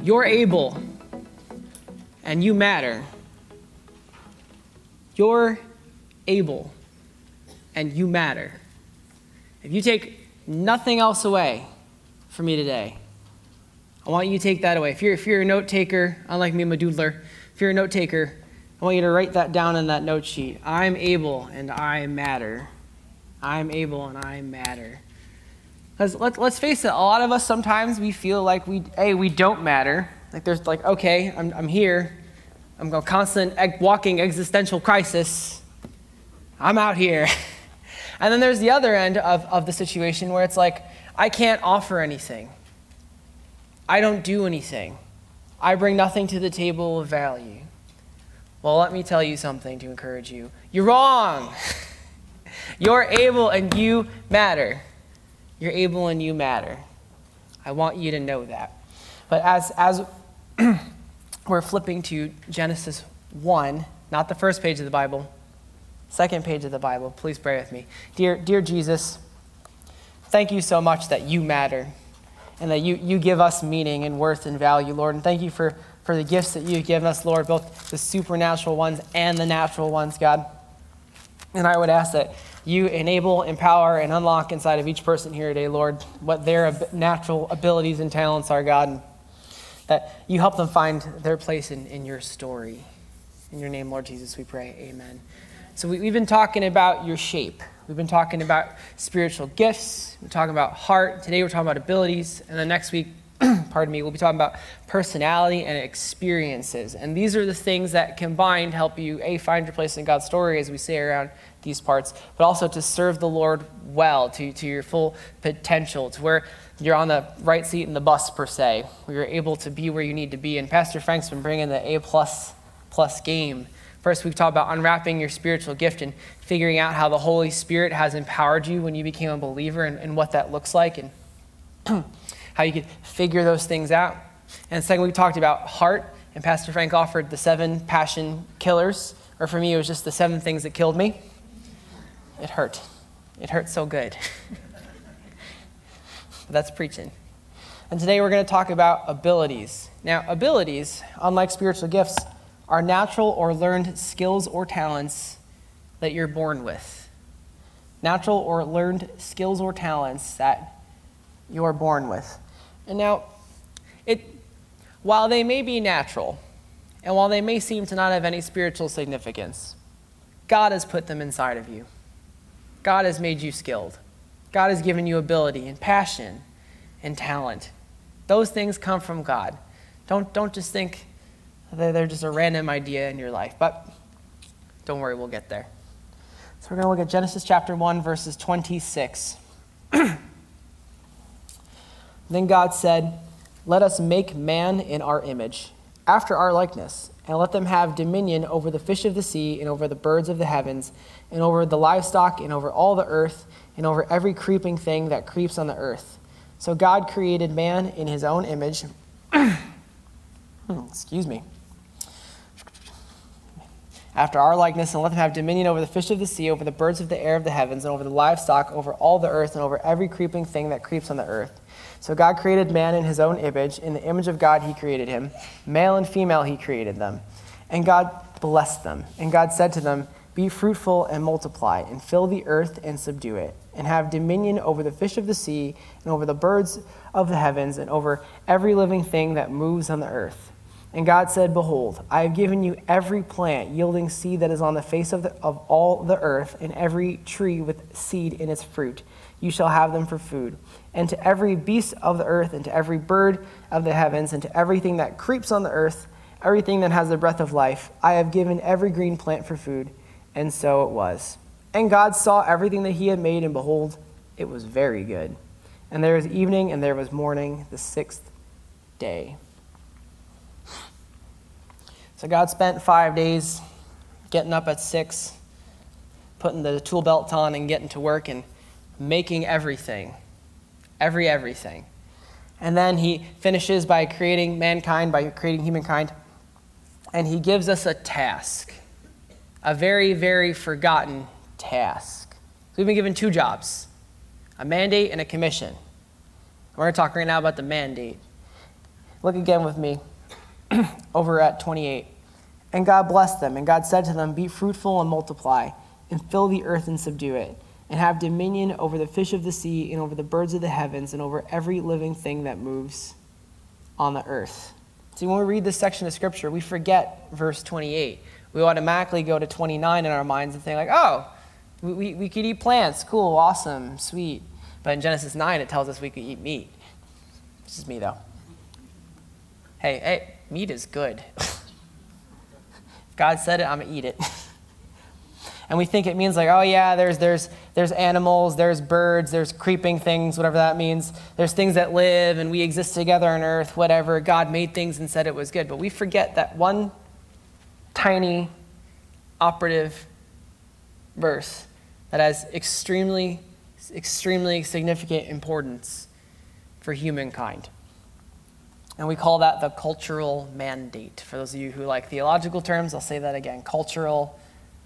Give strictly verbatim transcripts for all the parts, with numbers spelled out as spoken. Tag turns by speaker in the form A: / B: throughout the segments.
A: You're able, and you matter. You're able, and you matter. If you take nothing else away from me today, I want you to take that away. If you're, if you're a note taker, unlike me, I'm a doodler. If you're a note taker, I want you to write that down in that note sheet. I'm able, and I matter. I'm able, and I matter. Because let's, let's face it, a lot of us sometimes we feel like we, hey, we don't matter. Like there's like, okay, I'm, I'm here. I'm a constant walking existential crisis. I'm out here. And then there's the other end of, of the situation where it's like, I can't offer anything. I don't do anything. I bring nothing to the table of value. Well, let me tell you something to encourage you. You're wrong. You're able and you matter. You're able and you matter. I want you to know that. But as, as we're flipping to Genesis one, not the first page of the Bible, second page of the Bible, please pray with me. Dear, dear Jesus, thank you so much that you matter and that you, you give us meaning and worth and value, Lord. And thank you for, for the gifts that you've given us, Lord, both the supernatural ones and the natural ones, God. And I would ask that you enable, empower, and unlock inside of each person here today, Lord, what their ab- natural abilities and talents are, God, and that you help them find their place in, in your story. In your name, Lord Jesus, we pray. Amen. So we, we've been talking about your shape. We've been talking about spiritual gifts. We're talking about heart. Today we're talking about abilities. And then next week, pardon me, we'll be talking about personality and experiences. And these are the things that combined help you, A, find your place in God's story, as we say around these parts, but also to serve the Lord well, to, to your full potential, to where you're on the right seat in the bus, per se, where you're able to be where you need to be. And Pastor Frank's been bringing the A plus plus game. First, we've talked about unwrapping your spiritual gift and figuring out how the Holy Spirit has empowered you when you became a believer and, and what that looks like and how you could figure those things out. And second, we talked about heart, and Pastor Frank offered the seven passion killers, or for me, it was just the seven things that killed me. It hurt. It hurt so good. But that's preaching. And today we're going to talk about abilities. Now, abilities, unlike spiritual gifts, are natural or learned skills or talents that you're born with. Natural or learned skills or talents that you're born with. And now, it, while they may be natural, and while they may seem to not have any spiritual significance, God has put them inside of you. God has made you skilled. God has given you ability and passion and talent. Those things come from God. Don't, don't just think that they're just a random idea in your life, but don't worry, we'll get there. So we're going to look at Genesis chapter one, verses twenty-six. Then God said, "Let us make man in our image, after our likeness, and let them have dominion over the fish of the sea, and over the birds of the heavens, and over the livestock, and over all the earth, and over every creeping thing that creeps on the earth." So God created man in his own image. Excuse me. After our likeness, and let them have dominion over the fish of the sea, over the birds of the air of the heavens, and over the livestock, over all the earth, and over every creeping thing that creeps on the earth. So God created man in his own image. In the image of God he created him. Male and female he created them. And God blessed them. And God said to them, "Be fruitful and multiply, and fill the earth and subdue it, and have dominion over the fish of the sea, and over the birds of the heavens, and over every living thing that moves on the earth." And God said, "Behold, I have given you every plant yielding seed that is on the face of, the, of all the earth, and every tree with seed in its fruit. You shall have them for food. And to every beast of the earth, and to every bird of the heavens, and to everything that creeps on the earth, everything that has the breath of life, I have given every green plant for food." And so it was. And God saw everything that he had made, and behold, it was very good. And there was evening, and there was morning, the sixth day. So God spent five days getting up at six, putting the tool belt on and getting to work and making everything, every everything. And then he finishes by creating mankind, by creating humankind, and he gives us a task, a very, very forgotten task. So we've been given two jobs, a mandate and a commission. We're going to talk right now about the mandate. Look again with me over at twenty-eight. And God blessed them, and God said to them, be fruitful and multiply, and fill the earth and subdue it, and have dominion over the fish of the sea, and over the birds of the heavens, and over every living thing that moves on the earth. See, when we read this section of Scripture, we forget verse twenty-eight. We automatically go to twenty-nine in our minds and think like, oh, we, we, we could eat plants. Cool, awesome, sweet. But in Genesis nine, it tells us we could eat meat. This is me, though. Hey, hey, meat is good. If God said it, I'm going to eat it. And we think it means like, oh yeah, there's there's there's animals, there's birds, there's creeping things, whatever that means. There's things that live and we exist together on earth, whatever. God made things and said it was good. But we forget that one tiny operative verse that has extremely, extremely significant importance for humankind. And we call that the cultural mandate. For those of you who like theological terms, I'll say that again, cultural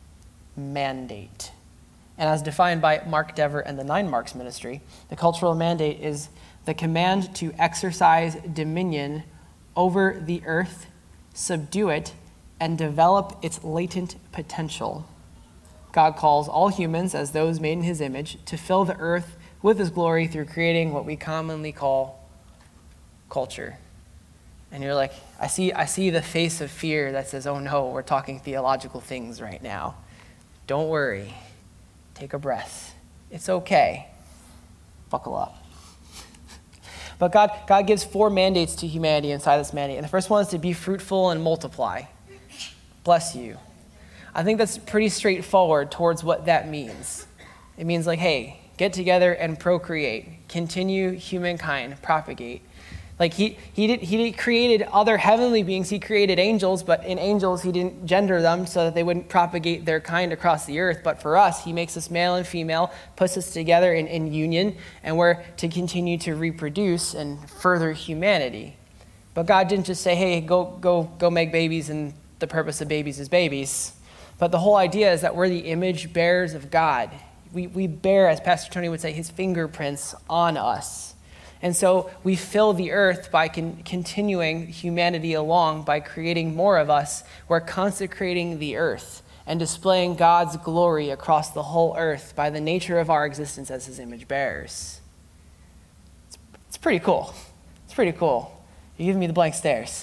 A: mandate. And as defined by Mark Dever and the Nine Marks Ministry, the cultural mandate is the command to exercise dominion over the earth, subdue it, and develop its latent potential. God calls all humans, as those made in his image, to fill the earth with his glory through creating what we commonly call culture. And you're like, I see, I see the face of fear that says, oh no, we're talking theological things right now. Don't worry. Take a breath. It's okay. Buckle up. But God, God gives four mandates to humanity inside this mandate. And the first one is to be fruitful and multiply. Bless you. I think that's pretty straightforward towards what that means. It means like, hey, get together and procreate. Continue humankind, propagate. Like he he did he created other heavenly beings. He created angels, but in angels he didn't gender them so that they wouldn't propagate their kind across the earth. But for us, he makes us male and female, puts us together in, in union, and we're to continue to reproduce and further humanity. But God didn't just say, hey, go go go make babies, and the purpose of babies is babies. But the whole idea is that we're the image bearers of God. We we bear, as Pastor Tony would say, his fingerprints on us. And so we fill the earth by con- continuing humanity along by creating more of us. We're consecrating the earth and displaying God's glory across the whole earth by the nature of our existence as his image bearers. It's, it's pretty cool. It's pretty cool. You're giving me the blank stares.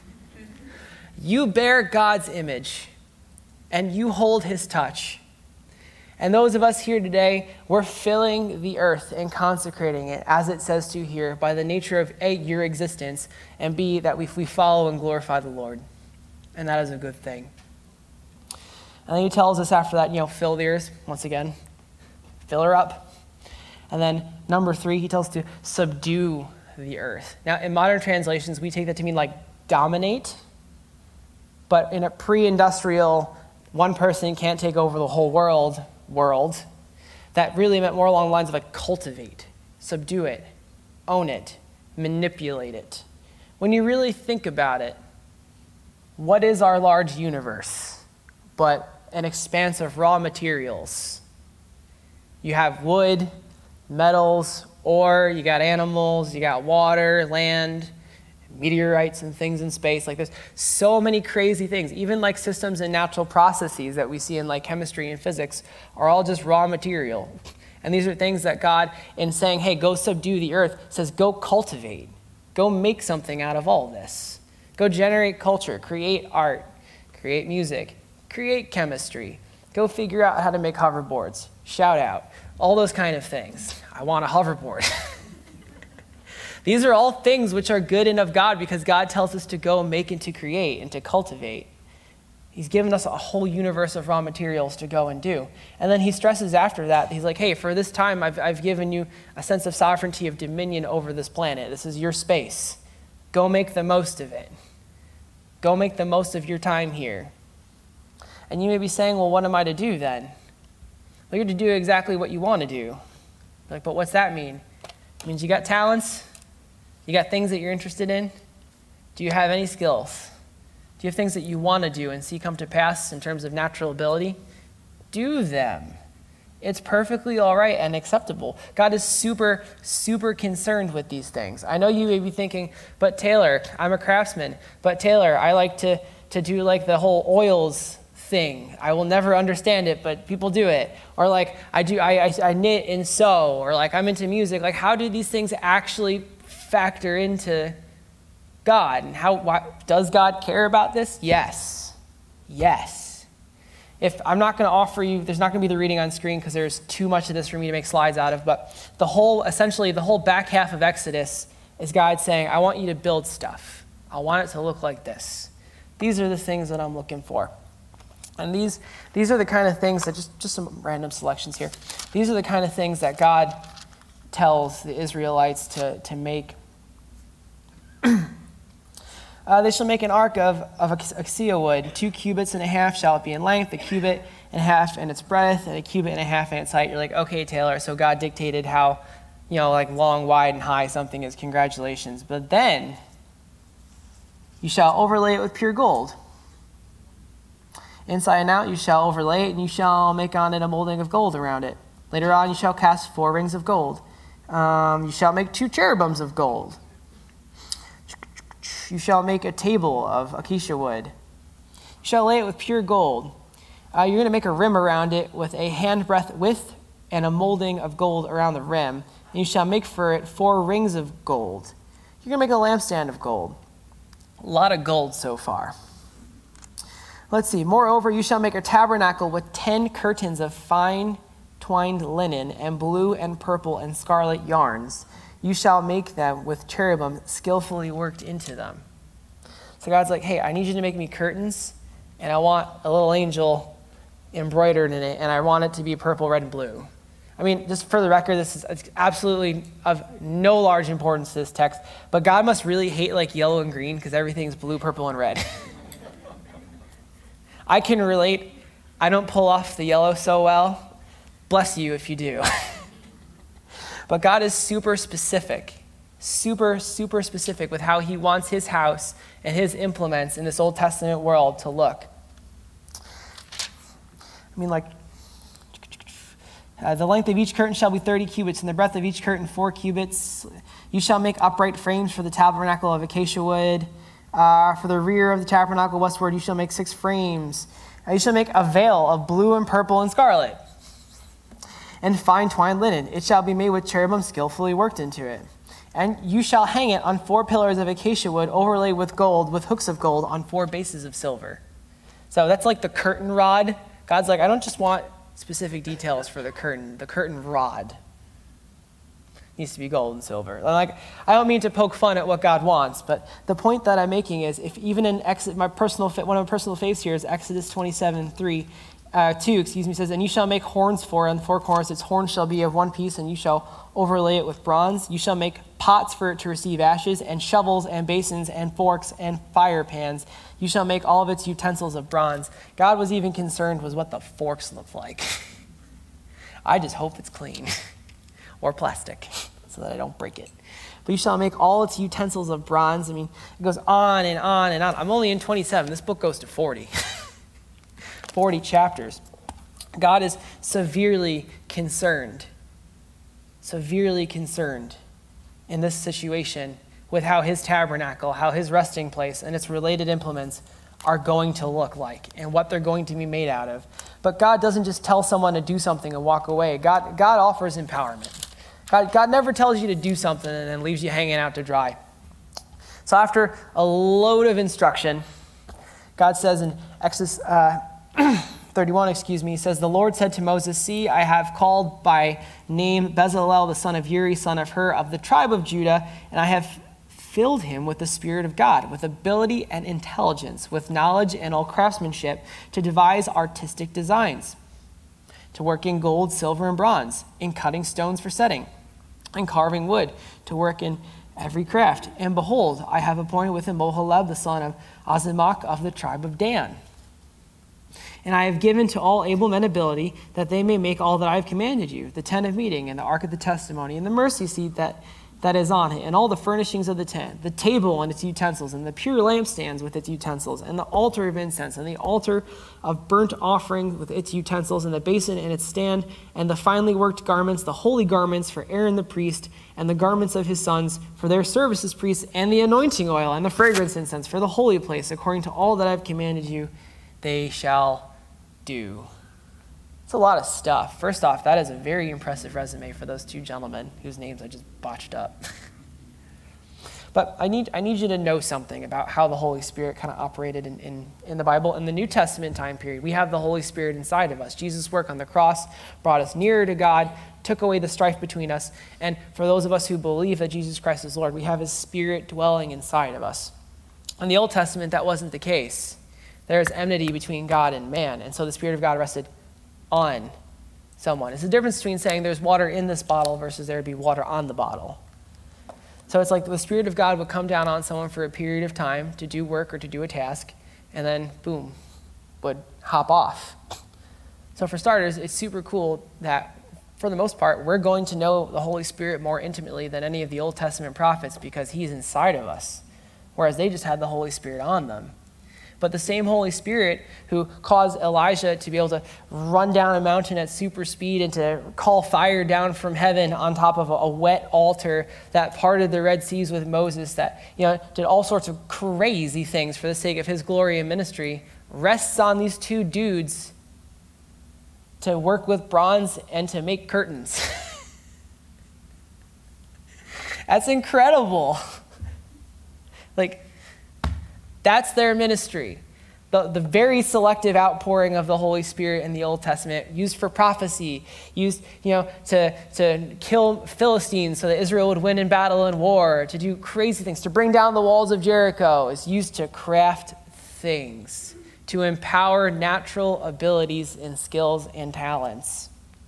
A: You bear God's image and you hold his touch. And those of us here today, we're filling the earth and consecrating it, as it says to here, by the nature of A, your existence, and B, that we, we follow and glorify the Lord. And that is a good thing. And then he tells us after that, you know, fill the earth, once again, fill her up. And then number three, he tells us to subdue the earth. Now, in modern translations, we take that to mean like dominate. But in a pre-industrial, one person can't take over the whole world, world, that really meant more along the lines of like cultivate, subdue it, own it, manipulate it. When you really think about it, what is our large universe but an expanse of raw materials? You have wood, metals, ore, you got animals, you got water, land, meteorites and things in space. Like there's so many crazy things. Even like systems and natural processes that we see in like chemistry and physics are all just raw material. And these are things that God, in saying, hey, go subdue the earth, says go cultivate. Go make something out of all this. Go generate culture, create art, create music, create chemistry. Go figure out how to make hoverboards. Shout out. All those kind of things. I want a hoverboard. These are all things which are good and of God because God tells us to go make and to create and to cultivate. He's given us a whole universe of raw materials to go and do. And then he stresses after that, he's like, hey, for this time, I've, I've given you a sense of sovereignty, of dominion over this planet. This is your space. Go make the most of it. Go make the most of your time here. And you may be saying, well, what am I to do then? Well, you're to do exactly what you want to do. Like, but what's that mean? It means you got talents. You got things that you're interested in? Do you have any skills? Do you have things that you want to do and see come to pass in terms of natural ability? Do them. It's perfectly all right and acceptable. God is super, super concerned with these things. I know you may be thinking, but Taylor, I'm a craftsman. But Taylor, I like to, to do like the whole oils thing. I will never understand it, but people do it. Or like I do, I, I, I knit and sew, or like I'm into music. Like how do these things actually factor into God? And how, why, does God care about this? Yes. Yes. If I'm not going to offer you, there's not going to be the reading on screen because there's too much of this for me to make slides out of, but the whole, essentially the whole back half of Exodus is God saying, I want you to build stuff. I want it to look like this. These are the things that I'm looking for. And these these are the kind of things that, just, just some random selections here. These are the kind of things that God tells the Israelites to, to make. Uh, they shall make an ark of, of acacia wood. Two cubits and a half shall it be in length, a cubit and a half in its breadth, and a cubit and a half in its height. You're like, okay, Taylor, so God dictated how, you know, like long, wide, and high something is. Congratulations. But then, you shall overlay it with pure gold. Inside and out you shall overlay it, and you shall make on it a molding of gold around it. Later on you shall cast four rings of gold. Um, you shall make two cherubims of gold. You shall make a table of acacia wood. You shall lay it with pure gold. Uh, you're going to make a rim around it with a handbreadth width and a molding of gold around the rim. And you shall make for it four rings of gold. You're going to make a lampstand of gold. A lot of gold so far. Let's see. Moreover, you shall make a tabernacle with ten curtains of fine twined linen and blue and purple and scarlet yarns. You shall make them with cherubim skillfully worked into them. So God's like, hey, I need you to make me curtains, and I want a little angel embroidered in it, and I want it to be purple, red, and blue. I mean, just for the record, this is absolutely of no large importance to this text, but God must really hate like yellow and green because everything's blue, purple, and red. I can relate. I don't pull off the yellow so well. Bless you if you do. But God is super specific, super, super specific with how he wants his house and his implements in this Old Testament world to look. I mean, like, uh, the length of each curtain shall be thirty cubits, and the breadth of each curtain four cubits. You shall make upright frames for the tabernacle of acacia wood. Uh, for the rear of the tabernacle westward, you shall make six frames. Uh, you shall make a veil of blue and purple and scarlet, and fine twined linen. It shall be made with cherubim skillfully worked into it. And you shall hang it on four pillars of acacia wood overlaid with gold, with hooks of gold on four bases of silver. So that's like the curtain rod. God's like, I don't just want specific details for the curtain. The curtain rod needs to be gold and silver. Like, I don't mean to poke fun at what God wants, but the point that I'm making is, if even in Exodus, my personal, one of my personal faves here is Exodus twenty-seven, three, Uh, two, excuse me, says, and you shall make horns for it on the four corners. Its horns shall be of one piece, and you shall overlay it with bronze. You shall make pots for it to receive ashes, and shovels, and basins, and forks, and fire pans. You shall make all of its utensils of bronze. God was even concerned with what the forks looked like. I just hope it's clean, or plastic, so that I don't break it. But you shall make all its utensils of bronze. I mean, it goes on and on and on. I'm only in twenty-seven. This book goes to forty. forty chapters. God is severely concerned, severely concerned in this situation with how his tabernacle, how his resting place and its related implements are going to look like and what they're going to be made out of. But God doesn't just tell someone to do something and walk away. God, God offers empowerment. God, God never tells you to do something and then leaves you hanging out to dry. So after a load of instruction, God says in Exodus uh, thirty-one, excuse me, says, the Lord said to Moses, see, I have called by name Bezalel, the son of Uri, son of Hur, of the tribe of Judah, and I have filled him with the Spirit of God, with ability and intelligence, with knowledge and all craftsmanship, to devise artistic designs, to work in gold, silver, and bronze, in cutting stones for setting, and carving wood, to work in every craft. And behold, I have appointed with him Mohaleb, the son of Azimach, of the tribe of Dan. And I have given to all able men ability, that they may make all that I have commanded you, the tent of meeting, and the ark of the testimony, and the mercy seat that that is on it, and all the furnishings of the tent, the table and its utensils, and the pure lampstands with its utensils, and the altar of incense, and the altar of burnt offering with its utensils, and the basin and its stand, and the finely worked garments, the holy garments for Aaron the priest, and the garments of his sons for their service as priests, and the anointing oil, and the fragrance incense for the holy place, according to all that I have commanded you, they shall do. It's a lot of stuff. First off, that is a very impressive resume for those two gentlemen whose names I just botched up. But I need I need you to know something about how the Holy Spirit kind of operated in, in, in the Bible. In the New Testament time period, we have the Holy Spirit inside of us. Jesus' work on the cross brought us nearer to God, took away the strife between us. And for those of us who believe that Jesus Christ is Lord, we have his Spirit dwelling inside of us. In the Old Testament, that wasn't the case. There's enmity between God and man. And so the Spirit of God rested on someone. It's the difference between saying there's water in this bottle versus there would be water on the bottle. So it's like the Spirit of God would come down on someone for a period of time to do work or to do a task, and then boom, would hop off. So for starters, it's super cool that for the most part, we're going to know the Holy Spirit more intimately than any of the Old Testament prophets because he's inside of us, whereas they just had the Holy Spirit on them. But the same Holy Spirit who caused Elijah to be able to run down a mountain at super speed and to call fire down from heaven on top of a, a wet altar, that parted the Red Seas with Moses, that, you know, did all sorts of crazy things for the sake of his glory and ministry, rests on these two dudes to work with bronze and to make curtains. That's incredible. Like, that's their ministry. The, the very selective outpouring of the Holy Spirit in the Old Testament, used for prophecy, used, you know, to, to kill Philistines so that Israel would win in battle and war, to do crazy things, to bring down the walls of Jericho, is used to craft things, to empower natural abilities and skills and talents.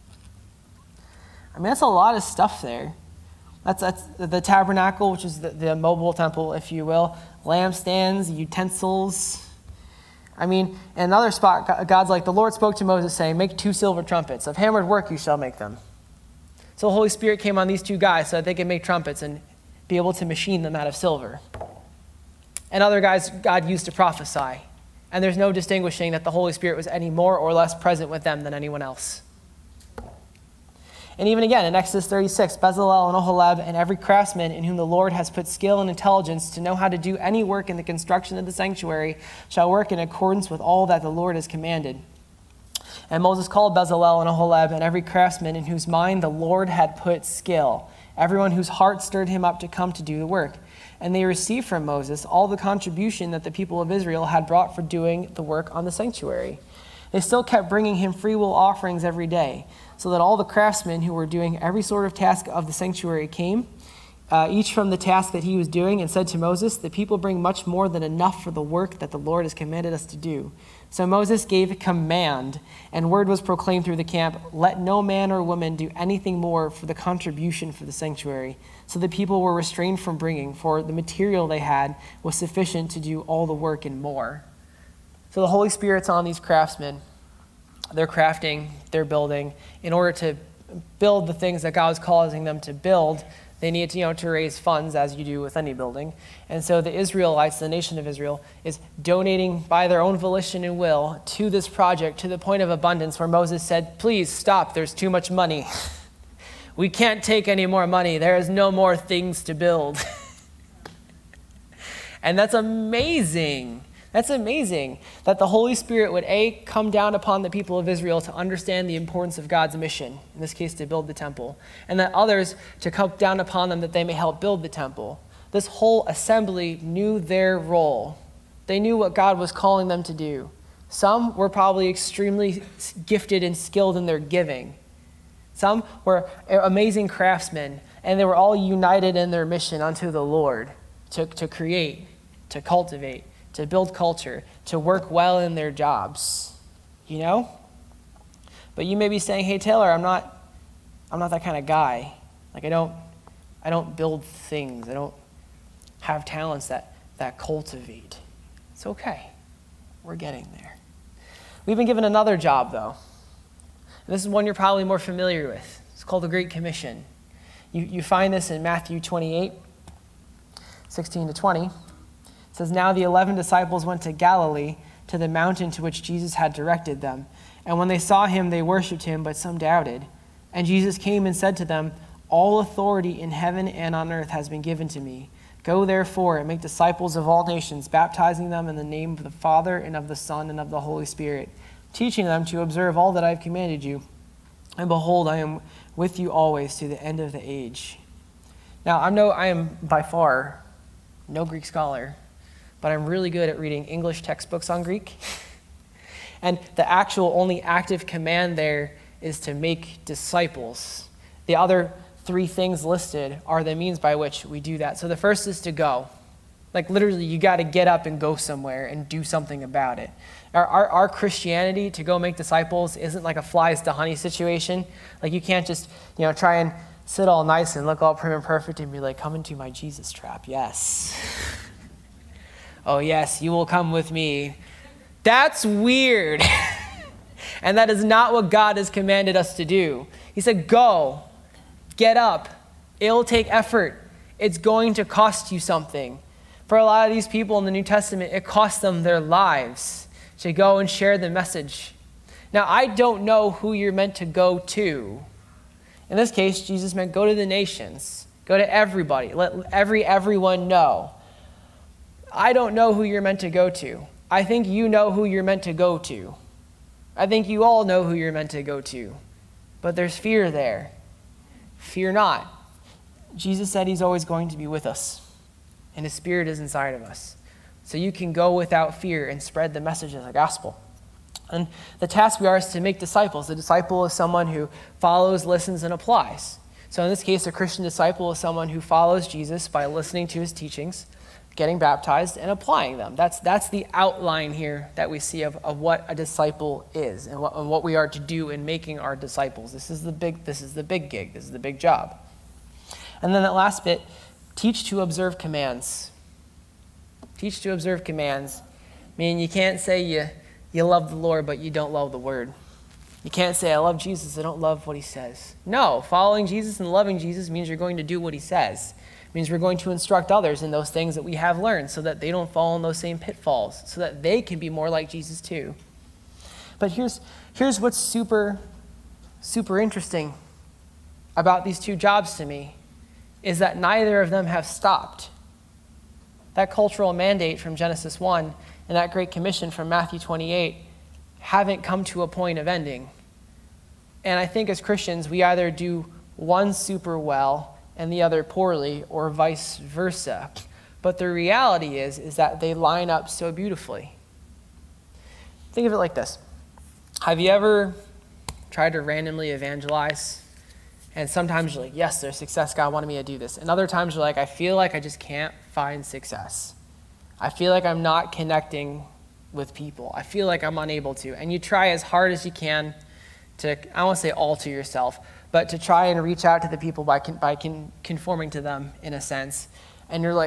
A: I mean, that's a lot of stuff there. That's, that's the tabernacle, which is the, the mobile temple, if you will. Lampstands, utensils. I mean, in another spot, God's like, the Lord spoke to Moses saying, make two silver trumpets. Of hammered work you shall make them. So the Holy Spirit came on these two guys so that they could make trumpets and be able to machine them out of silver. And other guys God used to prophesy. And there's no distinguishing that the Holy Spirit was any more or less present with them than anyone else. And even again, in Exodus thirty-six, Bezalel and Oholeb and every craftsman in whom the Lord has put skill and intelligence to know how to do any work in the construction of the sanctuary shall work in accordance with all that the Lord has commanded. And Moses called Bezalel and Oholeb and every craftsman in whose mind the Lord had put skill, everyone whose heart stirred him up to come to do the work. And they received from Moses all the contribution that the people of Israel had brought for doing the work on the sanctuary. They still kept bringing him free will offerings every day, so that all the craftsmen who were doing every sort of task of the sanctuary came, uh, each from the task that he was doing, and said to Moses, the people bring much more than enough for the work that the Lord has commanded us to do. So Moses gave a command, and word was proclaimed through the camp, let no man or woman do anything more for the contribution for the sanctuary. So the people were restrained from bringing, for the material they had was sufficient to do all the work and more. So the Holy Spirit's on these craftsmen. They're crafting, they're building. In order to build the things that God is causing them to build, they need to, you know, to raise funds, as you do with any building. And so the Israelites, the nation of Israel, is donating by their own volition and will to this project to the point of abundance where Moses said, please stop, there's too much money. We can't take any more money. There is no more things to build. And that's amazing. That's amazing that the Holy Spirit would, A, come down upon the people of Israel to understand the importance of God's mission, in this case to build the temple, and that others to come down upon them that they may help build the temple. This whole assembly knew their role. They knew what God was calling them to do. Some were probably extremely gifted and skilled in their giving. Some were amazing craftsmen, and they were all united in their mission unto the Lord to, to create, to cultivate, to build culture, to work well in their jobs, you know? But you may be saying, hey, Taylor, I'm not I'm not that kind of guy. Like, I don't I don't build things. I don't have talents that, that cultivate. It's okay. We're getting there. We've been given another job, though. And this is one you're probably more familiar with. It's called the Great Commission. You, you find this in Matthew twenty-eight, sixteen to twenty. It says, "Now the eleven disciples went to Galilee, to the mountain to which Jesus had directed them. And when they saw him, they worshipped him, but some doubted. And Jesus came and said to them, 'All authority in heaven and on earth has been given to me. Go therefore and make disciples of all nations, baptizing them in the name of the Father and of the Son and of the Holy Spirit, teaching them to observe all that I have commanded you. And behold, I am with you always to the end of the age.'" Now, I know I am by far no Greek scholar, but I'm really good at reading English textbooks on Greek. And the actual only active command there is to make disciples. The other three things listed are the means by which we do that. So the first is to go. Like literally, you got to get up and go somewhere and do something about it. Our, our, our Christianity to go make disciples isn't like a flies to honey situation. Like you can't just, you know, try and sit all nice and look all prim and perfect and be like, "Come into my Jesus trap." Yes. "Oh yes, you will come with me." That's weird. And that is not what God has commanded us to do. He said, go, get up. It'll take effort. It's going to cost you something. For a lot of these people in the New Testament, it cost them their lives to go and share the message. Now, I don't know who you're meant to go to. In this case, Jesus meant go to the nations. Go to everybody. Let every everyone know. I don't know who you're meant to go to. I think you know who you're meant to go to. I think you all know who you're meant to go to. But there's fear there. Fear not. Jesus said he's always going to be with us, and his Spirit is inside of us. So you can go without fear and spread the message of the gospel. And the task we are is to make disciples. A disciple is someone who follows, listens, and applies. So in this case, a Christian disciple is someone who follows Jesus by listening to his teachings, getting baptized, and applying them. That's that's the outline here that we see of, of what a disciple is and what, and what we are to do in making our disciples. This is the big, this is the big gig. This is the big job. And then that last bit, teach to observe commands. Teach to observe commands. I mean, you can't say you, you love the Lord, but you don't love the word. You can't say, I love Jesus, I don't love what he says. No, following Jesus and loving Jesus means you're going to do what he says. It means we're going to instruct others in those things that we have learned so that they don't fall in those same pitfalls, so that they can be more like Jesus too. But here's, here's what's super, super interesting about these two jobs to me, is that neither of them have stopped. That cultural mandate from Genesis one and that Great Commission from Matthew twenty-eight haven't come to a point of ending. And I think as Christians, we either do one super well and the other poorly, or vice versa. But the reality is, is that they line up so beautifully. Think of it like this. Have you ever tried to randomly evangelize? And sometimes you're like, yes, there's success. God wanted me to do this. And other times you're like, I feel like I just can't find success. I feel like I'm not connecting with people. I feel like I'm unable to. And you try as hard as you can to, I don't want to say alter yourself, but to try and reach out to the people by con- by con- conforming to them in a sense. And you're like,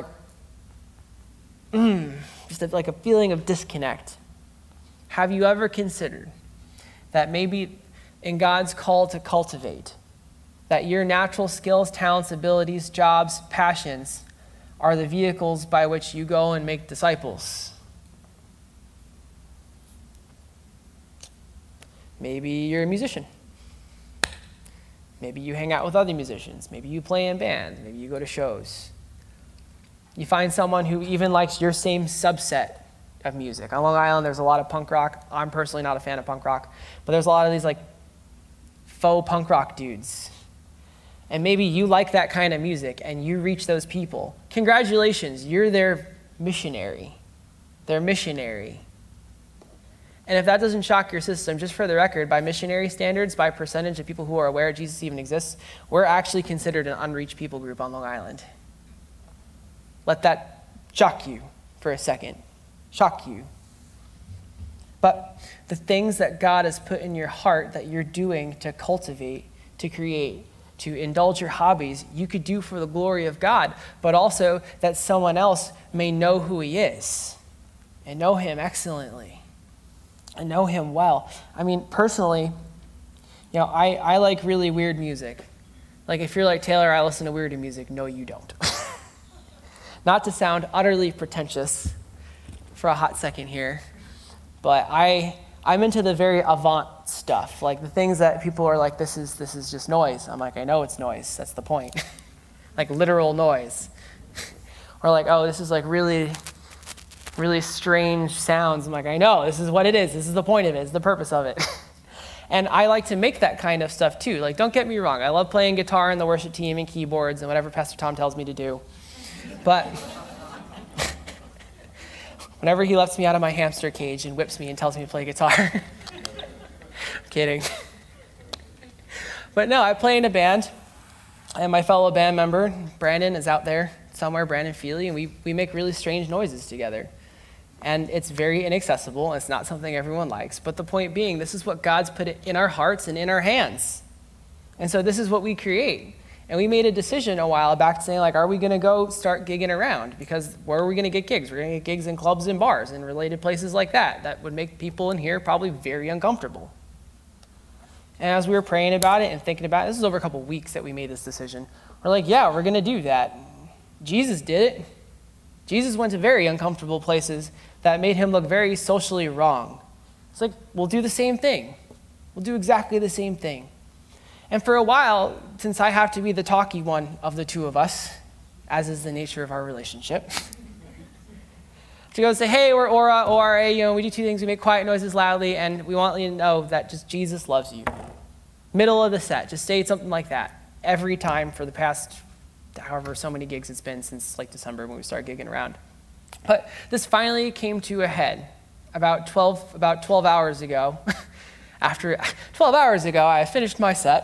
A: mm, just a, like a feeling of disconnect. Have you ever considered that maybe in God's call to cultivate, that your natural skills, talents, abilities, jobs, passions are the vehicles by which you go and make disciples? Maybe you're a musician. Maybe you hang out with other musicians. Maybe you play in bands. Maybe you go to shows. You find someone who even likes your same subset of music. On Long Island, there's a lot of punk rock. I'm personally not a fan of punk rock, but there's a lot of these like faux punk rock dudes. And maybe you like that kind of music and you reach those people. Congratulations, you're their missionary. They're missionary. And if that doesn't shock your system, just for the record, by missionary standards, by percentage of people who are aware Jesus even exists, we're actually considered an unreached people group on Long Island. Let that shock you for a second. Shock you. But the things that God has put in your heart that you're doing to cultivate, to create, to indulge your hobbies, you could do for the glory of God, but also that someone else may know who he is and know him excellently. I know him well. I mean, personally, you know, I, I like really weird music. Like if you're like, Taylor, I listen to weirdo music. No, you don't. Not to sound utterly pretentious for a hot second here, but I, I'm into the very avant stuff, like the things that people are like, this is, this is just noise. I'm like, I know it's noise. That's the point. Like literal noise. Or like, oh, this is like really, really strange sounds. I'm like, I know, this is what it is. This is the point of it. It's the purpose of it. And I like to make that kind of stuff too. Like, don't get me wrong. I love playing guitar in the worship team and keyboards and whatever Pastor Tom tells me to do. But whenever he lets me out of my hamster cage and whips me and tells me to play guitar. I'm kidding. But no, I play in a band. And my fellow band member, Brandon, is out there somewhere, Brandon Feely, and we, we make really strange noises together. And it's very inaccessible. It's not something everyone likes. But the point being, this is what God's put in our hearts and in our hands. And so this is what we create. And we made a decision a while back saying, like, are we going to go start gigging around? Because where are we going to get gigs? We're going to get gigs in clubs and bars and related places like that. That would make people in here probably very uncomfortable. And as we were praying about it and thinking about it, this was over a couple weeks that we made this decision. We're like, yeah, we're going to do that. Jesus did it. Jesus went to very uncomfortable places that made him look very socially wrong. It's like, we'll do the same thing. We'll do exactly the same thing. And for a while, since I have to be the talky one of the two of us, as is the nature of our relationship, to go say, hey, we're Aura, O R A, you know, we do two things, we make quiet noises loudly, and we want you to know that just Jesus loves you. Middle of the set, just say something like that every time for the past however so many gigs it's been since like December when we started gigging around. But this finally came to a head about twelve, about twelve hours ago. After twelve hours ago, I finished my set.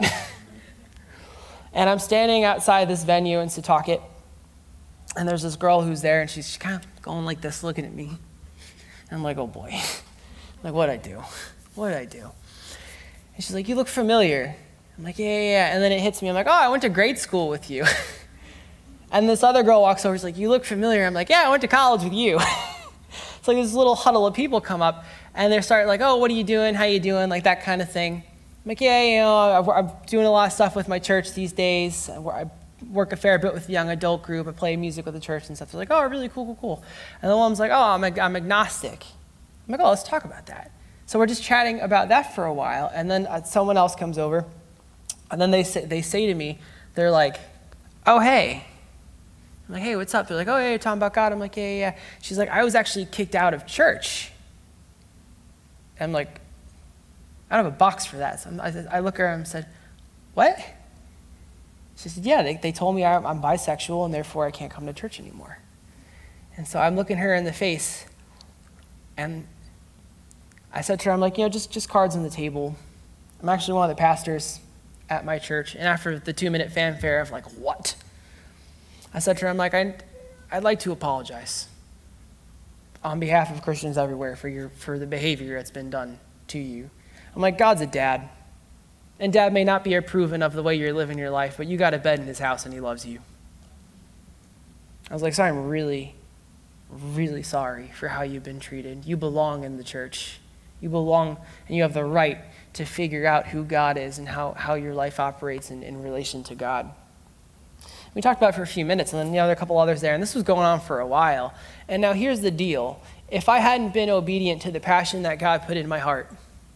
A: And I'm standing outside this venue in Setauket. And there's this girl who's there, and she's kind of going like this, looking at me. And I'm like, oh boy. Like, what'd I do? What did I do? And she's like, you look familiar. I'm like, yeah, yeah, yeah. And then it hits me. I'm like, oh, I went to grade school with you. And this other girl walks over. She's like, you look familiar. I'm like, yeah, I went to college with you. It's like this little huddle of people come up, and they start like, oh, what are you doing? How you doing? Like that kind of thing. I'm like, yeah, you know, I'm doing a lot of stuff with my church these days. I work a fair bit with the young adult group. I play music with the church and stuff. They're like, oh, really cool, cool, cool. And the woman's like, oh, I'm, ag- I'm agnostic. I'm like, oh, let's talk about that. So we're just chatting about that for a while, and then uh, someone else comes over, and then they say, they say to me, they're like, oh, hey. I'm like, hey, what's up? They're like, oh, yeah, you're talking about God. I'm like, yeah, yeah, yeah. She's like, I was actually kicked out of church. And I'm like, I don't have a box for that. So I'm, I, I look at her and said, what? She said, yeah, they, they told me I'm, I'm bisexual and therefore I can't come to church anymore. And so I'm looking her in the face, and I said to her, I'm like, you know, just, just cards on the table. I'm actually one of the pastors at my church. And after the two-minute fanfare of like, what? I said to her, I'm like, I'd, I'd like to apologize on behalf of Christians everywhere for your for the behavior that's been done to you. I'm like, God's a dad. And dad may not be approving of the way you're living your life, but you got a bed in his house and he loves you. I was like, so I'm really, really sorry for how you've been treated. You belong in the church. You belong, and you have the right to figure out who God is and how, how your life operates in, in relation to God. We talked about it for a few minutes, and then you know, there are a couple others there, and this was going on for a while. And now here's the deal. If I hadn't been obedient to the passion that God put in my heart,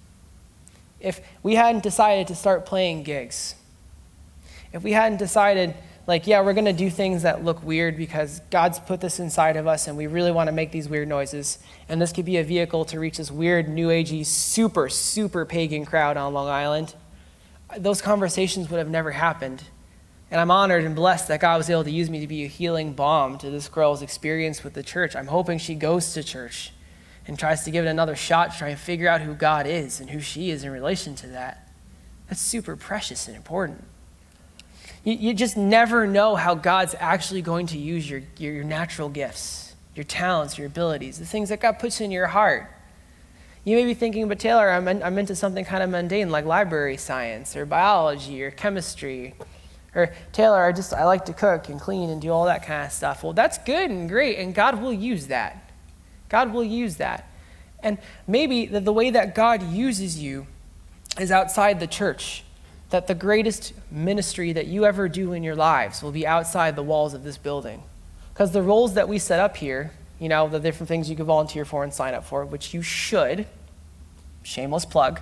A: if we hadn't decided to start playing gigs, if we hadn't decided, like, yeah, we're going to do things that look weird because God's put this inside of us and we really want to make these weird noises, and this could be a vehicle to reach this weird, new agey, super, super pagan crowd on Long Island, those conversations would have never happened. And I'm honored and blessed that God was able to use me to be a healing balm to this girl's experience with the church. I'm hoping she goes to church and tries to give it another shot to try and figure out who God is and who she is in relation to that. That's super precious and important. You, you just never know how God's actually going to use your, your, your natural gifts, your talents, your abilities, the things that God puts in your heart. You may be thinking, but Taylor, I'm, in, I'm into something kind of mundane like library science or biology or chemistry. Or, Taylor, I just, I like to cook and clean and do all that kind of stuff. Well, that's good and great, and God will use that. God will use that. And maybe the, the way that God uses you is outside the church. that the greatest ministry that you ever do in your lives will be outside the walls of this building. Because the roles that we set up here, you know, the different things you can volunteer for and sign up for, which you should, shameless plug,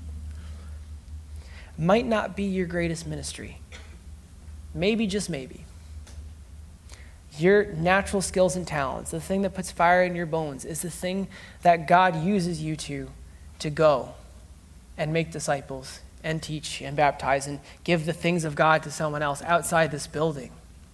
A: might not be your greatest ministry. Maybe, just maybe. Your natural skills and talents, the thing that puts fire in your bones, is the thing that God uses you to, to go and make disciples and teach and baptize and give the things of God to someone else outside this building.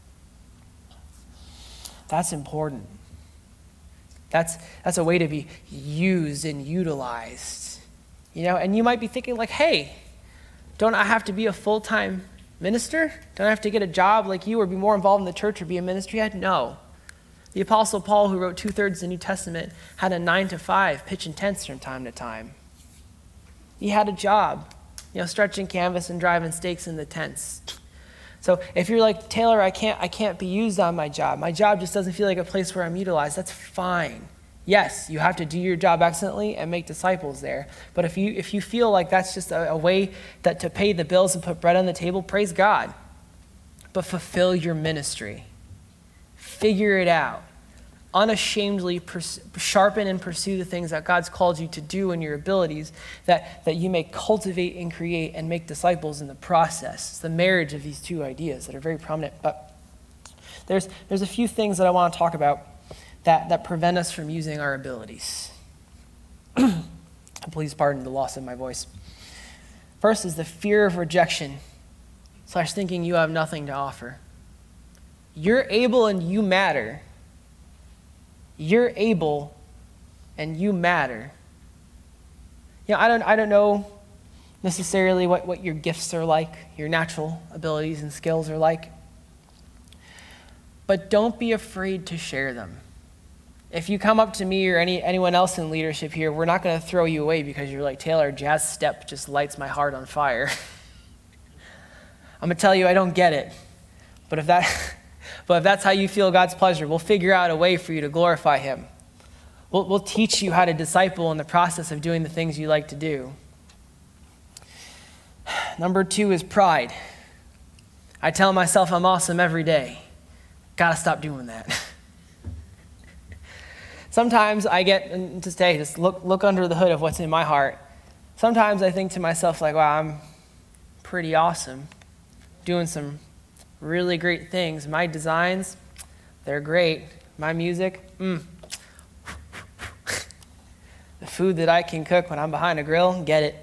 A: That's important. That's, that's a way to be used and utilized. You know, and you might be thinking like, hey, don't I have to be a full-time minister? Don't I have to get a job like you or be more involved in the church or be a ministry head? No. The Apostle Paul, who wrote two-thirds of the New Testament, had a nine to five pitching tents from time to time. He had a job, you know, stretching canvas and driving stakes in the tents. So if you're like, Taylor, I can't, I can't be used on my job. My job just doesn't feel like a place where I'm utilized. That's fine. Yes, you have to do your job excellently and make disciples there. But if you if you feel like that's just a, a way that to pay the bills and put bread on the table, praise God. But fulfill your ministry. Figure it out. Unashamedly pers- sharpen and pursue the things that God's called you to do in your abilities, that, that you may cultivate and create and make disciples in the process. It's the marriage of these two ideas that are very prominent. But there's there's a few things that I want to talk about that, that prevent us from using our abilities. Please pardon the loss of my voice. First is the fear of rejection slash thinking you have nothing to offer. You're able and you matter. You're able and you matter. You know, I don't, I don't know necessarily what, what your gifts are like, your natural abilities and skills are like. But don't be afraid to share them. If you come up to me or any anyone else in leadership here, we're not going to throw you away because you're like, Taylor, jazz step just lights my heart on fire. I'm going to tell you I don't get it. But if that... But if that's how you feel God's pleasure, we'll figure out a way for you to glorify him. We'll, we'll teach you how to disciple in the process of doing the things you like to do. Number two is pride. I tell myself I'm awesome every day. Gotta stop doing that. Sometimes I get, and to stay, just look, look under the hood of what's in my heart. Sometimes I think to myself like, wow, I'm pretty awesome, doing some really great things. My designs, they're great. My music, mm. The food that I can cook when I'm behind a grill, get it.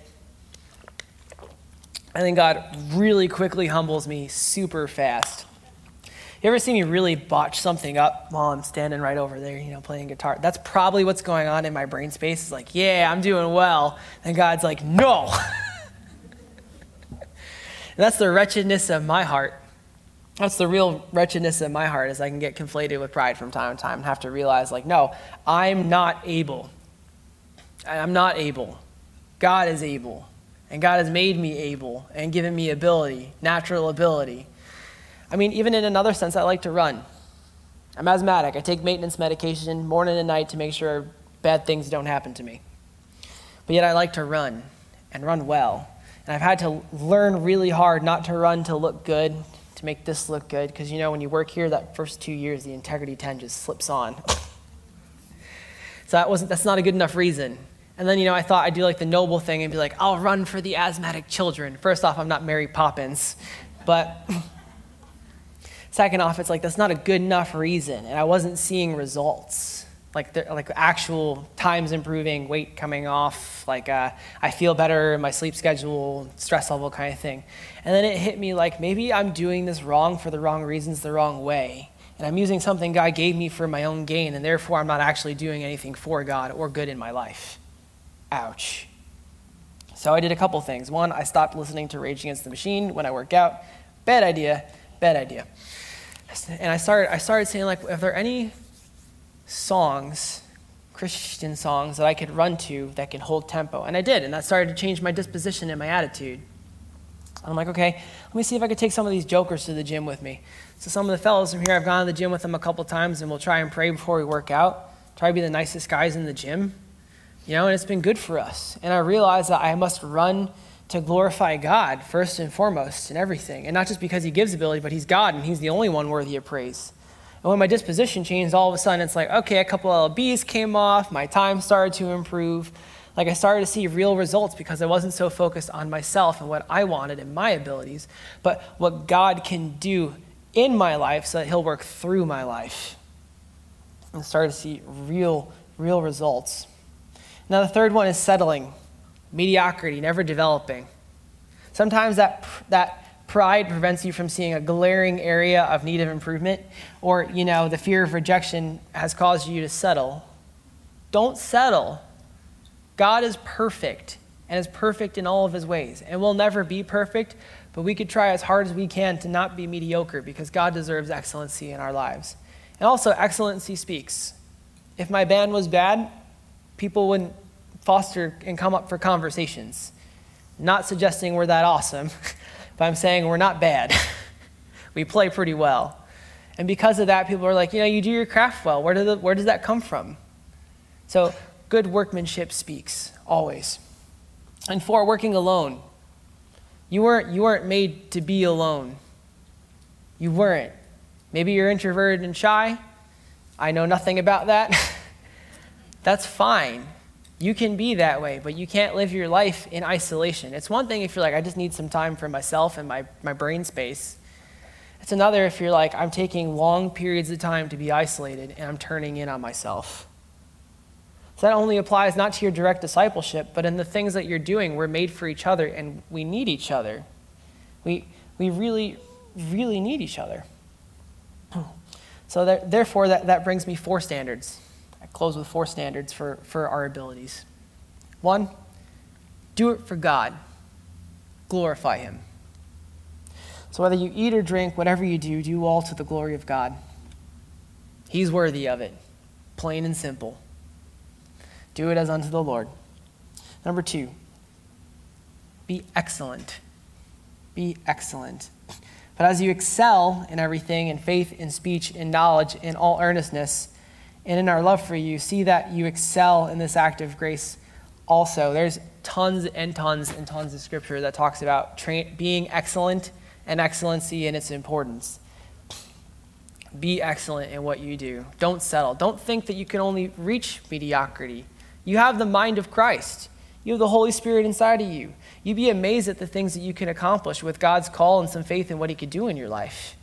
A: I think God really quickly humbles me super fast. You ever see me really botch something up while I'm standing right over there, you know, playing guitar? That's probably what's going on in my brain space. It's like, yeah, I'm doing well. And God's like, no. And that's the wretchedness of my heart. That's the real wretchedness in my heart, is I can get conflated with pride from time to time and have to realize, like, no, I'm not able. I'm not able. God is able. And God has made me able and given me ability, natural ability. I mean, even in another sense, I like to run. I'm asthmatic. I take maintenance medication morning and night to make sure bad things don't happen to me. But yet I like to run and run well. And I've had to learn really hard not to run to look good, to make this look good, because you know when you work here that first two years the integrity ten just slips on. So that wasn't that's not a good enough reason. And then you know I thought I'd do like the noble thing and be like, I'll run for the asthmatic children. First off, I'm not Mary Poppins, but second off, it's like that's not a good enough reason, and I wasn't seeing results. Like like actual times improving, weight coming off, like uh, I feel better, my sleep schedule, stress level kind of thing. And then it hit me like maybe I'm doing this wrong for the wrong reasons, the wrong way. And I'm using something God gave me for my own gain, and therefore I'm not actually doing anything for God or good in my life. Ouch. So I did a couple things. One, I stopped listening to Rage Against the Machine when I work out. Bad idea, bad idea. And I started, I started saying like, if there are any songs, Christian songs that I could run to that can hold tempo. And I did, and that started to change my disposition and my attitude. I'm like, okay, let me see if I could take some of these jokers to the gym with me. So some of the fellows from here, I've gone to the gym with them a couple times, and we'll try and pray before we work out, try to be the nicest guys in the gym, you know, and it's been good for us. And I realized that I must run to glorify God first and foremost in everything. And not just because he gives ability, but he's God and he's the only one worthy of praise. And when my disposition changed, all of a sudden it's like, okay, a couple L Bs came off, my time started to improve. Like I started to see real results because I wasn't so focused on myself and what I wanted and my abilities, but what God can do in my life so that he'll work through my life. And started to see real, real results. Now the third one is settling, mediocrity, never developing. Sometimes that that pride prevents you from seeing a glaring area of need of improvement, or, you know, the fear of rejection has caused you to settle. Don't settle. God is perfect and is perfect in all of his ways, and we'll never be perfect, but we could try as hard as we can to not be mediocre because God deserves excellency in our lives. And also, excellency speaks. If my band was bad, people wouldn't foster and come up for conversations. Not suggesting we're that awesome, but I'm saying we're not bad. We play pretty well. And because of that, people are like, you know, you do your craft well. Where, do the, where does that come from? So good workmanship speaks, always. And four, working alone. You weren't, you weren't made to be alone. You weren't. Maybe you're introverted and shy. I know nothing about that. That's fine. You can be that way, but you can't live your life in isolation. It's one thing if you're like, I just need some time for myself and my, my brain space. It's another if you're like, I'm taking long periods of time to be isolated and I'm turning in on myself. So that only applies not to your direct discipleship, but in the things that you're doing. We're made for each other and we need each other. We, we really, really need each other. So that, therefore, that, that brings me four standards. I close with four standards for, for our abilities. One, do it for God. Glorify him. So whether you eat or drink, whatever you do, do all to the glory of God. He's worthy of it, plain and simple. Do it as unto the Lord. Number two, be excellent. Be excellent. But as you excel in everything, in faith, in speech, in knowledge, in all earnestness, and in our love for you, see that you excel in this act of grace also. There's tons and tons and tons of scripture that talks about tra- being excellent and excellency and its importance. Be excellent in what you do. Don't settle. Don't think that you can only reach mediocrity. You have the mind of Christ. You have the Holy Spirit inside of you. You'd be amazed at the things that you can accomplish with God's call and some faith in what he could do in your life.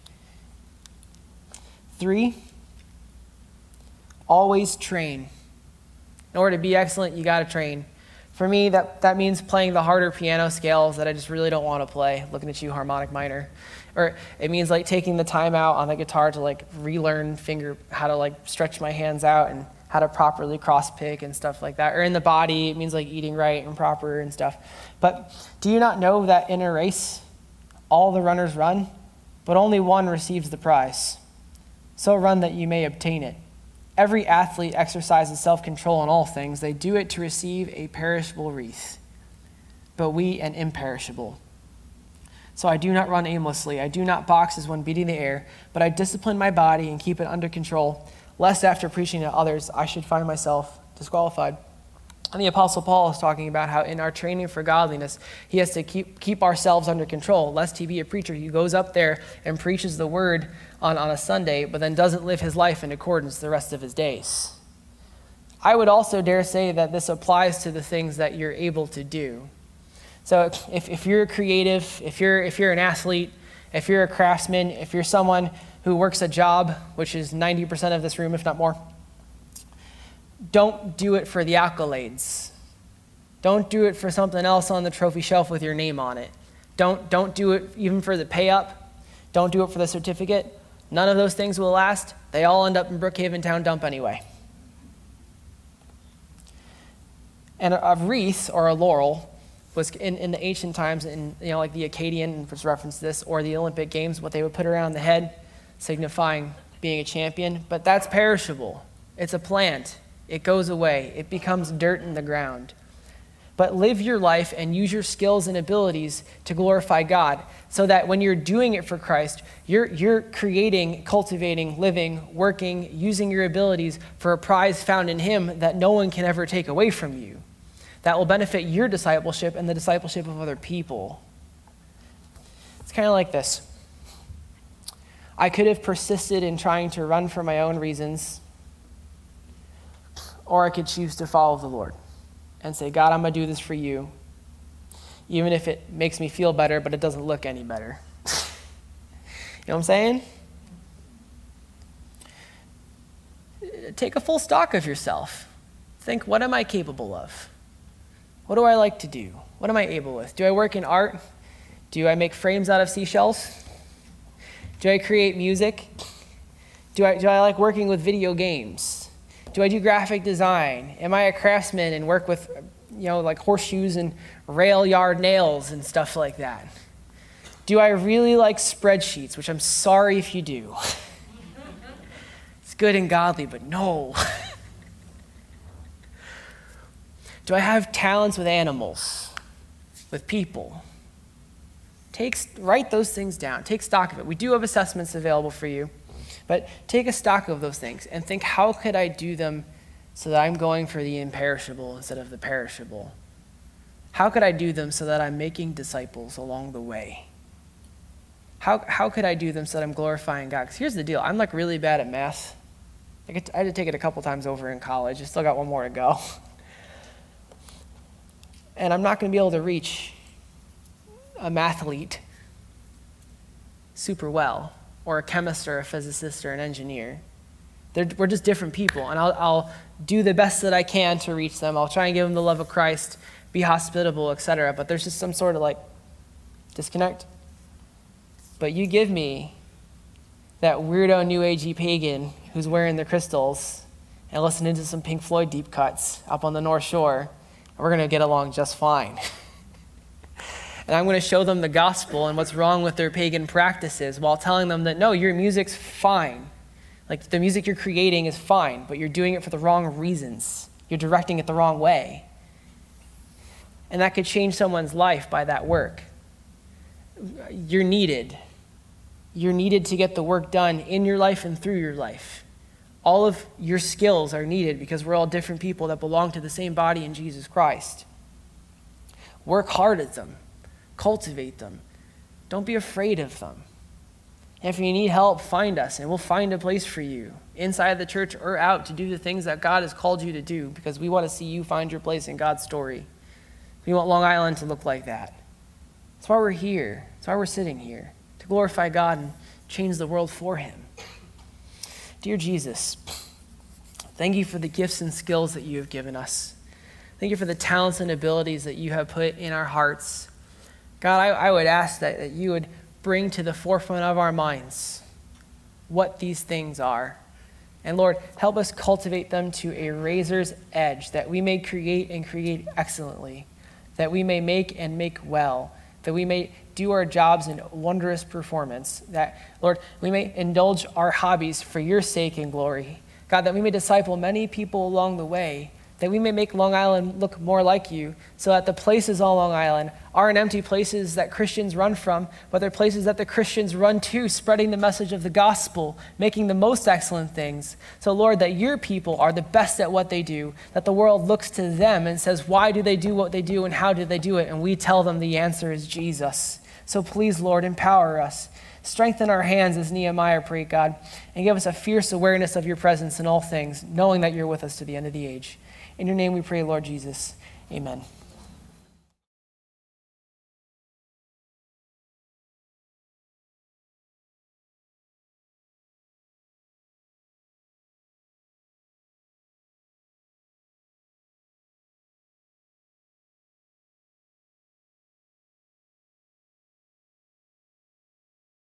A: Three, always train. In order to be excellent, you got to train. For me, that, that means playing the harder piano scales that I just really don't want to play, looking at you, harmonic minor. Or it means like taking the time out on the guitar to like relearn finger, how to like stretch my hands out and how to properly cross pick and stuff like that. Or in the body, it means like eating right and proper and stuff. But do you not know that in a race, all the runners run, but only one receives the prize? So run that you may obtain it. Every athlete exercises self-control in all things. They do it to receive a perishable wreath, but we an imperishable. So I do not run aimlessly. I do not box as one beating the air, but I discipline my body and keep it under control, lest after preaching to others, I should find myself disqualified. And the Apostle Paul is talking about how in our training for godliness, he has to keep keep ourselves under control, lest he be a preacher who goes up there and preaches the word on, on a Sunday, but then doesn't live his life in accordance the rest of his days. I would also dare say that this applies to the things that you're able to do. So if, if you're creative, if you're if you're an athlete, if you're a craftsman, if you're someone who works a job, which is ninety percent of this room, if not more, don't do it for the accolades. Don't do it for something else on the trophy shelf with your name on it. Don't, don't do it even for the pay up. Don't do it for the certificate. None of those things will last. They all end up in Brookhaven Town Dump anyway. And a, a wreath or a laurel was in, in the ancient times, in you know like the Akkadian was referenced this, or the Olympic Games, what they would put around the head, signifying being a champion. But that's perishable. It's a plant. It goes away. It becomes dirt in the ground. But live your life and use your skills and abilities to glorify God, so that when you're doing it for Christ, you're, you're creating, cultivating, living, working, using your abilities for a prize found in him that no one can ever take away from you. that will benefit your discipleship and the discipleship of other people. It's kind of like this. I could have persisted in trying to run for my own reasons, or I could choose to follow the Lord and say, God, I'm going to do this for you, even if it makes me feel better, but it doesn't look any better. You know what I'm saying? Take a full stock of yourself. Think, what am I capable of? What do I like to do? What am I able with? Do I work in art? Do I make frames out of seashells? Do I create music? Do I, do I like working with video games? Do I do graphic design? Am I a craftsman and work with, you know, like horseshoes and rail yard nails and stuff like that? Do I really like spreadsheets, which I'm sorry if you do. It's good and godly, but no. Do I have talents with animals, with people? Take, write those things down. Take stock of it. We do have assessments available for you, but take a stock of those things and think, how could I do them so that I'm going for the imperishable instead of the perishable? How could I do them so that I'm making disciples along the way? How, how could I do them so that I'm glorifying God? Because here's the deal. I'm like really bad at math. I, get to, I had to take it a couple times over in college. I still got one more to go. And I'm not going to be able to reach a mathlete super well, or a chemist or a physicist or an engineer. They're, we're just different people, and I'll, I'll do the best that I can to reach them. I'll try and give them the love of Christ, be hospitable, et cetera. But there's just some sort of like disconnect. But you give me that weirdo New Agey pagan who's wearing the crystals and listening to some Pink Floyd deep cuts up on the North Shore, and we're going to get along just fine. And I'm going to show them the gospel and what's wrong with their pagan practices while telling them that, no, your music's fine. Like, the music you're creating is fine, but you're doing it for the wrong reasons. You're directing it the wrong way. And that could change someone's life by that work. You're needed. You're needed to get the work done in your life and through your life. All of your skills are needed because we're all different people that belong to the same body in Jesus Christ. Work hard at them. Cultivate them. Don't be afraid of them. And if you need help, find us, and we'll find a place for you, inside the church or out, to do the things that God has called you to do, because we want to see you find your place in God's story. We want Long Island to look like that. That's why we're here. That's why we're sitting here, to glorify God and change the world for him. Dear Jesus, thank you for the gifts and skills that you have given us. Thank you for the talents and abilities that you have put in our hearts. God, I, I would ask that, that you would bring to the forefront of our minds what these things are. And Lord, help us cultivate them to a razor's edge, that we may create and create excellently, that we may make and make well, that we may do our jobs in wondrous performance, that, Lord, we may indulge our hobbies for your sake and glory. God, that we may disciple many people along the way, that we may make Long Island look more like you, so that the places on Long Island aren't empty places that Christians run from, but they're places that the Christians run to, spreading the message of the gospel, making the most excellent things. So Lord, that your people are the best at what they do, that the world looks to them and says, why do they do what they do and how do they do it? And we tell them the answer is Jesus. So please, Lord, empower us. Strengthen our hands as Nehemiah prayed, God, and give us a fierce awareness of your presence in all things, knowing that you're with us to the end of the age. In your name we pray, Lord Jesus. Amen.